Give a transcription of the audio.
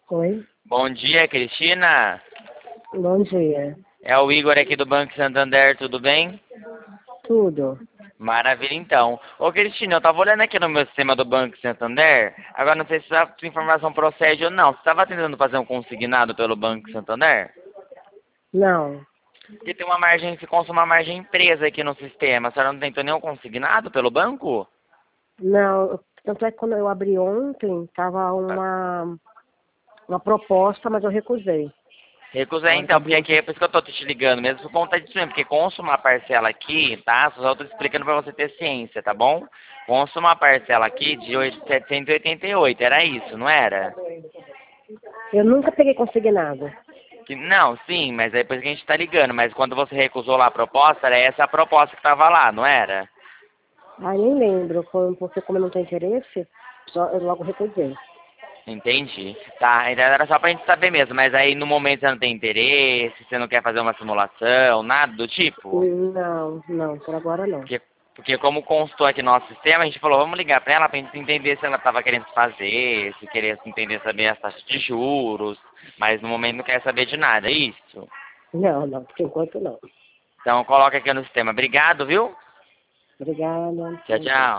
Oi, Bom dia, Cristina. bom dia. É o Igor aqui do Banco Santander, tudo bem? Tudo? Maravilha, então. Ô, Cristina, eu tava olhando aqui no meu sistema do Banco Santander. Agora não sei se a sua informação procede ou não. Você estava tentando fazer um consignado pelo Banco Santander? Não, Porque tem uma margem, se consta uma margem presa aqui no sistema. A senhora não tentou nenhum consignado pelo banco? não. Tanto é que quando eu abri ontem, estava uma proposta, mas eu recusei. Recusei Na hora que então, abri porque aqui ontem. é por isso que eu tô te ligando mesmo, por conta disso mesmo, porque consta uma parcela aqui, tá? Só tô explicando pra você ter ciência, tá bom? Consta uma parcela aqui de 788, era isso, não era? Eu nunca peguei consignado. Não, sim, mas é por isso que a gente tá ligando, mas quando você recusou lá a proposta, era essa a proposta que tava lá, não era? Ah, nem lembro, porque como eu não tenho interesse, eu logo recusei. Entendi. Tá, então era só pra gente saber mesmo, mas aí no momento você não tem interesse, você não quer fazer uma simulação, nada do tipo? Não, não, por agora não. Porque como constou aqui no nosso sistema, a gente falou, vamos ligar para ela para a gente entender se ela estava querendo fazer, se queria entender saber as taxas de juros, mas no momento não quer saber de nada, é isso? Não, não, por enquanto não. Então coloca aqui no sistema. Obrigado, viu? Obrigada. Tchau, tchau.